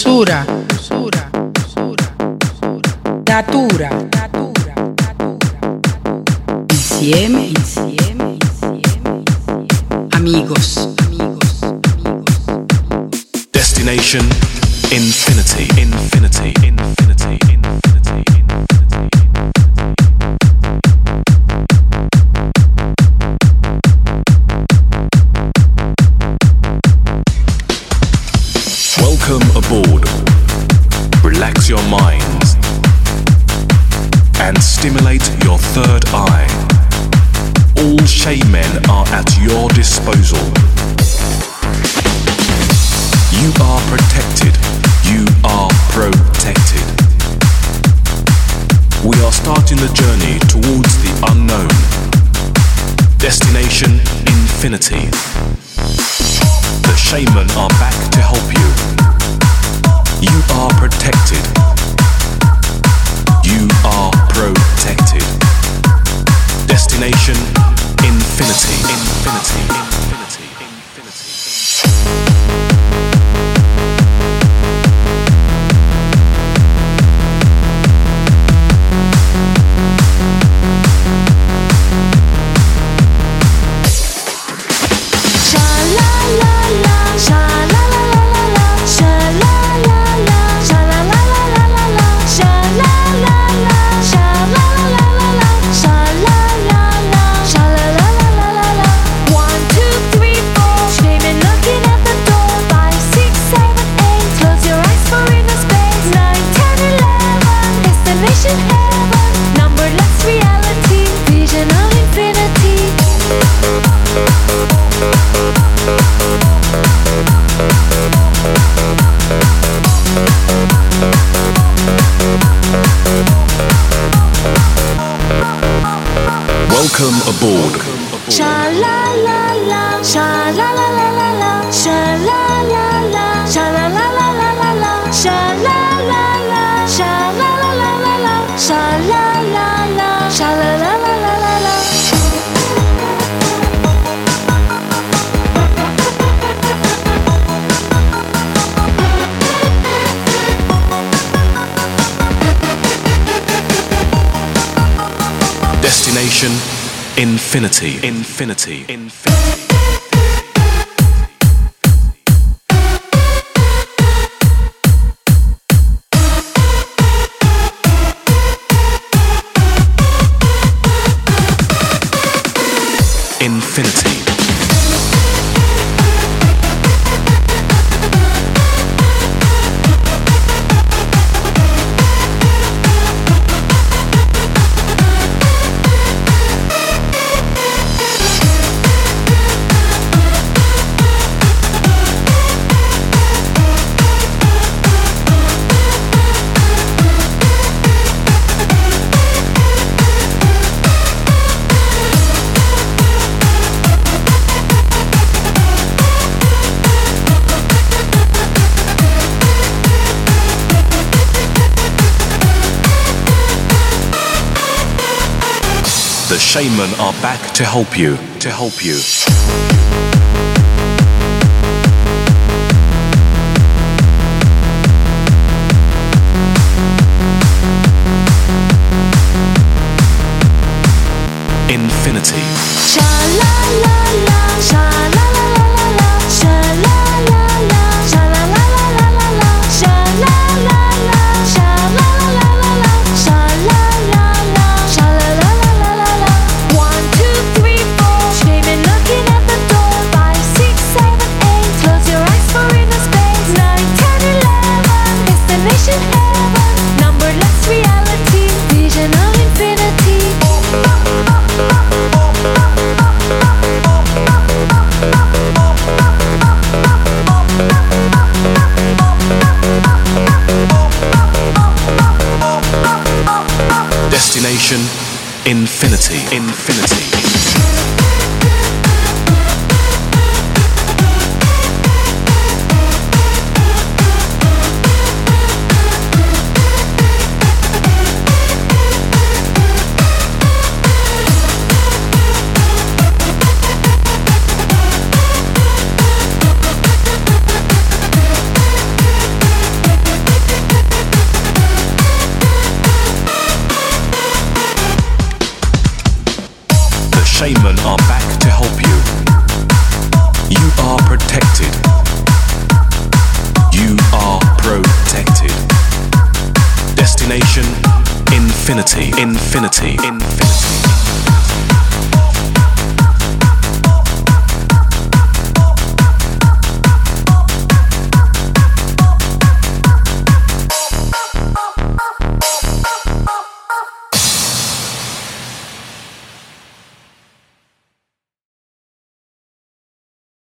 usura, natura, insieme, amigos. Destination infinity, infinity, infinity, infinity, infinity. Welcome aboard. Relax your minds and stimulate your third eye. All Shamen are at your disposal. You are protected. You are protected. We are starting the journey towards the unknown. Destination infinity. The Shamen are back to help you. You are protected. You are protected. Destination infinity, infinity, infinity, infinity. Welcome aboard. Sha la la la, sha la la la la la, sha la la la, sha la la la la la la, sha la la la, sha la la la la la, sha la la la, sha la la la la la la. Destination infinity, infinity, infinity. Infinity. The Shamen are back to help you, to help you. Infinity. Sha la la la, sha la la la la la, sha la la la, sha la la la la la la, sha la la la, sha la la la la la, sha la la la, sha la la la la la la. 1, 2, 3, 4, Shamen knocking at the door. 5, 6, 7, 8, close your eyes for inner space. 9, 10, 11, destination heaven. Numberless reality, vision of infinity. Destination infinity, infinity. Shaman are back to help you. You are protected. You are protected. Destination infinity, infinity, infinity.